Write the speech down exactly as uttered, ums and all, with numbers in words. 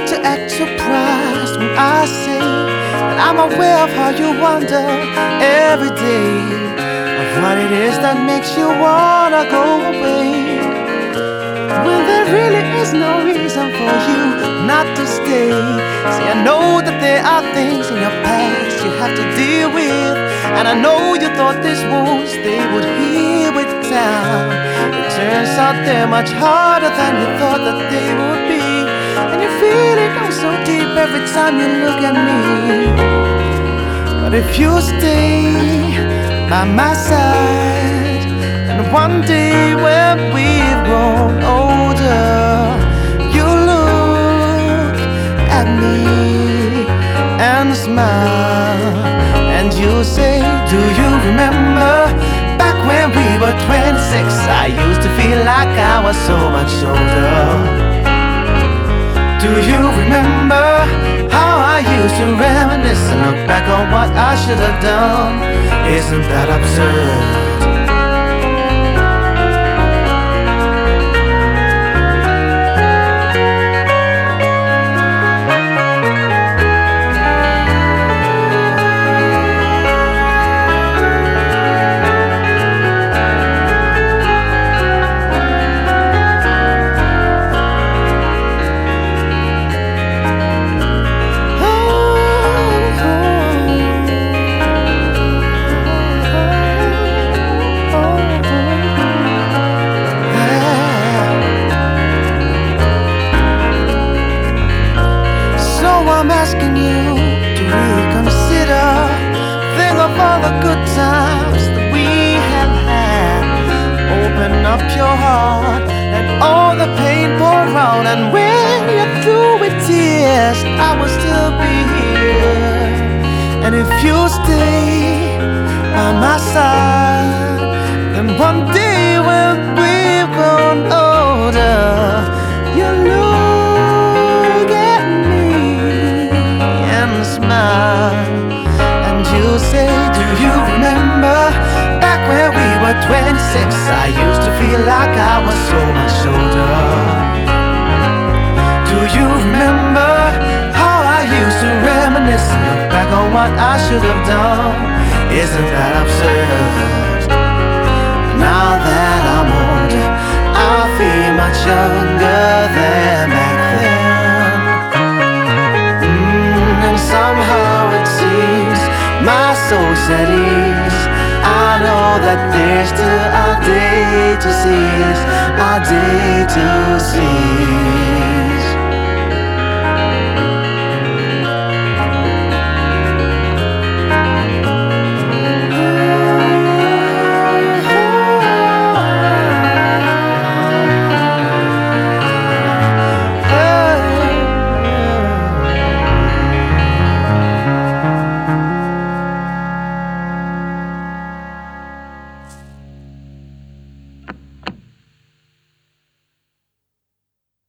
to act surprised when I say that I'm aware of how you wonder every day of what it is that makes you wanna go away, when there really is no reason for you not to stay. See, I know that there are things in your past you have to deal with, and I know you thought these wounds they would heal with time. It turns out they're much harder than you thought that they would be, and you feel it go so deep every time you look at me. But if you stay by my side, and one day when we've grown older, you look at me and smile, and you say, do you remember back when we were twenty-six? I used to feel like I was so much older. Do you remember how I used to reminisce and look back on what I should have done? Isn't that absurd? I'm asking you to reconsider. Think of all the good times that we have had. Open up your heart, let all the pain pour out, and when you're through with tears, I will still be here. And if you stay by my side, then one day when we've grown older, you'll look at me and smile, and you say, do you remember back when we were twenty-six? I used to feel like I was so much older. Do you remember how I used to reminisce and look back on what I should have done? Isn't that absurd? Now that I'm older, I feel much younger than back then. Mm, and somehow it seems my soul's at ease. I know that there's still a day to seize, a day to see.